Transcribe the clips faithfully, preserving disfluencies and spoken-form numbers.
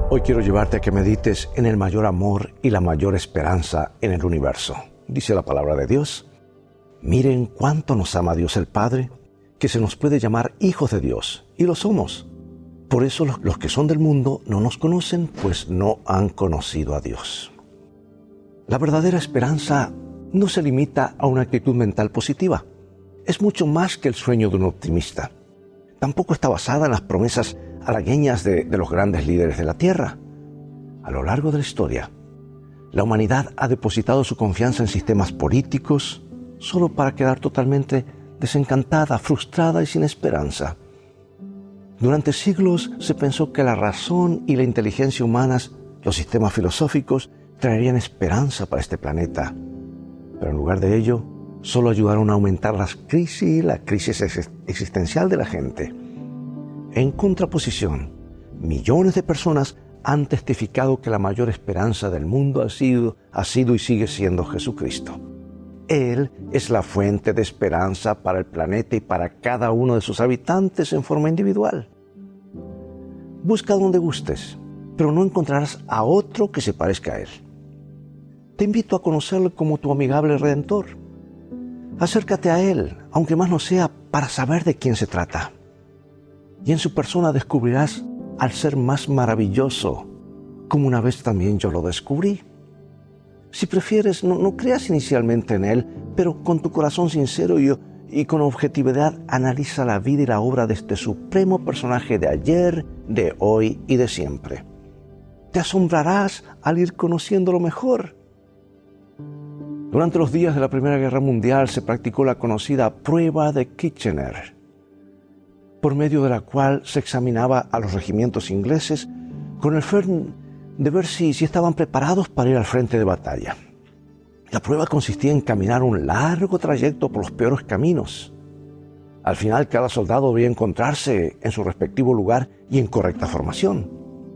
Hoy quiero llevarte a que medites en el mayor amor y la mayor esperanza en el universo. Dice la palabra de Dios: miren cuánto nos ama Dios el Padre, que se nos puede llamar hijos de Dios, y lo somos. Por eso los, los que son del mundo no nos conocen, pues no han conocido a Dios. La verdadera esperanza no se limita a una actitud mental positiva. Es mucho más que el sueño de un optimista. Tampoco está basada en las promesas halagüeñas de, de los grandes líderes de la tierra. A lo largo de la historia, la humanidad ha depositado su confianza en sistemas políticos solo para quedar totalmente desencantada, frustrada y sin esperanza. Durante siglos se pensó que la razón y la inteligencia humanas, los sistemas filosóficos, traerían esperanza para este planeta. Pero en lugar de ello, solo ayudaron a aumentar las crisis, la crisis existencial de la gente. En contraposición, millones de personas han testificado que la mayor esperanza del mundo ha sido, ha sido y sigue siendo Jesucristo. Él es la fuente de esperanza para el planeta y para cada uno de sus habitantes en forma individual. Busca donde gustes, pero no encontrarás a otro que se parezca a Él. Te invito a conocerlo como tu amigable Redentor. Acércate a Él, aunque más no sea para saber de quién se trata. Y en su persona descubrirás al ser más maravilloso, como una vez también yo lo descubrí. Si prefieres, no, no creas inicialmente en Él, pero con tu corazón sincero y, y con objetividad analiza la vida y la obra de este supremo personaje de ayer, de hoy y de siempre. Te asombrarás al ir conociéndolo mejor. Durante los días de la Primera Guerra Mundial se practicó la conocida prueba de Kitchener, por medio de la cual se examinaba a los regimientos ingleses con el fin de ver si, si estaban preparados para ir al frente de batalla. La prueba consistía en caminar un largo trayecto por los peores caminos. Al final, cada soldado debía encontrarse en su respectivo lugar y en correcta formación.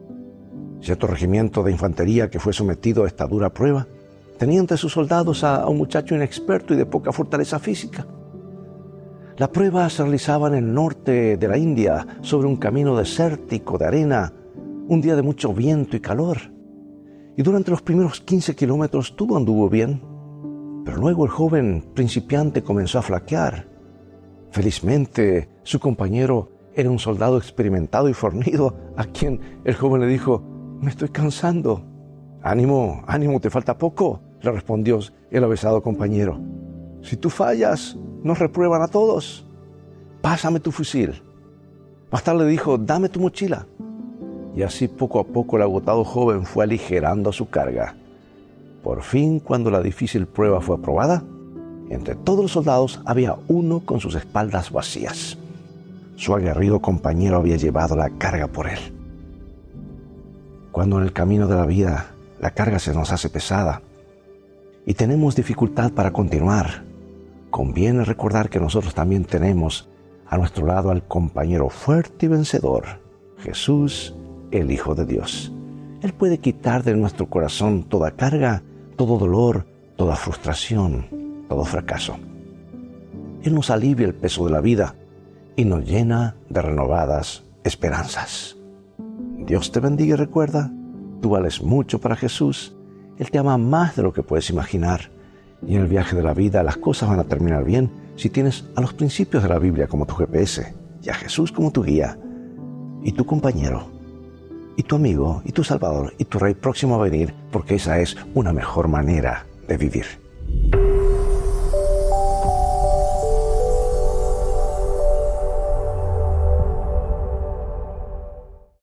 Cierto regimiento de infantería que fue sometido a esta dura prueba tenía entre sus soldados a, a un muchacho inexperto y de poca fortaleza física. La prueba se realizaba en el norte de la India, sobre un camino desértico de arena, un día de mucho viento y calor. Y durante los primeros quince kilómetros todo anduvo bien, pero luego el joven principiante comenzó a flaquear. Felizmente, su compañero era un soldado experimentado y fornido, a quien el joven le dijo: «Me estoy cansando». «Ánimo, ánimo, te falta poco», le respondió el avesado compañero. «Si tú fallas, nos reprueban a todos. Pásame tu fusil». Más tarde le dijo: «Dame tu mochila». Y así poco a poco el agotado joven fue aligerando su carga. Por fin, cuando la difícil prueba fue aprobada, entre todos los soldados había uno con sus espaldas vacías. Su aguerrido compañero había llevado la carga por él. Cuando en el camino de la vida la carga se nos hace pesada y tenemos dificultad para continuar, conviene recordar que nosotros también tenemos a nuestro lado al compañero fuerte y vencedor, Jesús, el Hijo de Dios. Él puede quitar de nuestro corazón toda carga, todo dolor, toda frustración, todo fracaso. Él nos alivia el peso de la vida y nos llena de renovadas esperanzas. Dios te bendiga y recuerda, tú vales mucho para Jesús. Él te ama más de lo que puedes imaginar. Y en el viaje de la vida las cosas van a terminar bien si tienes a los principios de la Biblia como tu G P S y a Jesús como tu guía y tu compañero y tu amigo y tu Salvador y tu Rey próximo a venir, porque esa es una mejor manera de vivir.